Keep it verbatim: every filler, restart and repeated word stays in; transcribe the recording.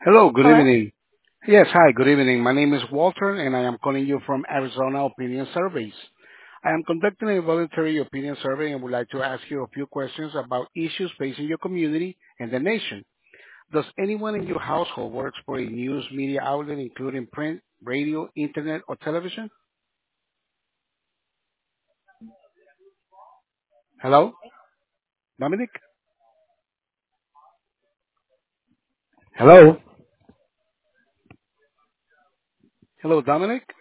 Hello, good Hello? evening. Yes, hi, good evening. My name is Walter, and I am calling you from Arizona Opinion Surveys. I am conducting a voluntary opinion survey and would like to ask you a few questions about issues facing your community and the nation. Does anyone in your household works for a news media outlet, including print, radio, internet, or television? Hello, Dominic? Hello? Hello, Dominic?